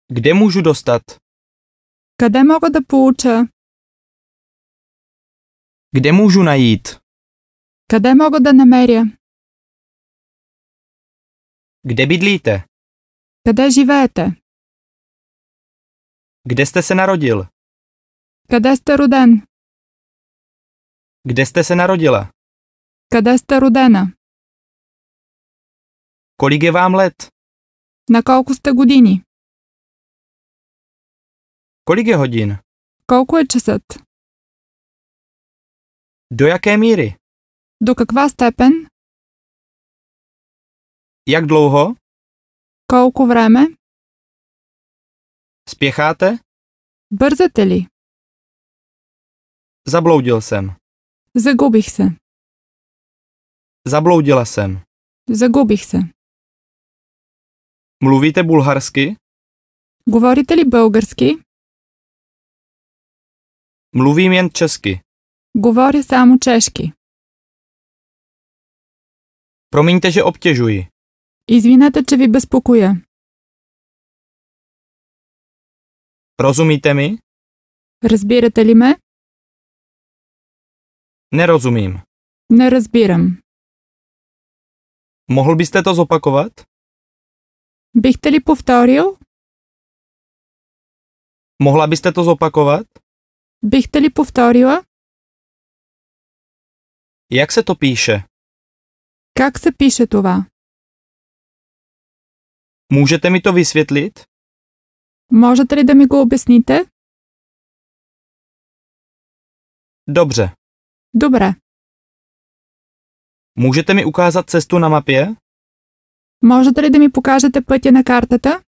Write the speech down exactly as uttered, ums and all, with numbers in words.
Kde můžu dostat? Къде мога да получа? Kde můžu najít? Къде мога да намеря? Kde bydlíte? Къде живеете? Kde jste se narodil? Къде сте роден? Kde jste se narodila? Къде сте родена? Kolik je vám let? На колко сте години? Kolik je hodin? Колко е часът? Do jaké míry? До каква степен? Jak dlouho? Колко време? Spěcháte? Бързате ли? Zabloudil jsem. Загубих се. Zabloudila jsem. Загубих се. Mluvíte bulharsky? Говорите ли български? Mluvím jen česky. Говоря само чешки. Promiňte, že obtěžuji. Извинете, че ви безпокоя. Rozumíte mi? Разбирате ли ме? Nerozumím. Не разбирам. Mohl byste to zopakovat? Бихте ли повторил? Mohla byste to zopakovat? Бихте ли повторила? Jak se to píše? Как се пише това? Můžete mi to vysvětlit? Можете ли да ми го обясните? Dobře. Добре. Můžete mi ukázat cestu na mapě? Можете ли да ми покажете пътя на картата?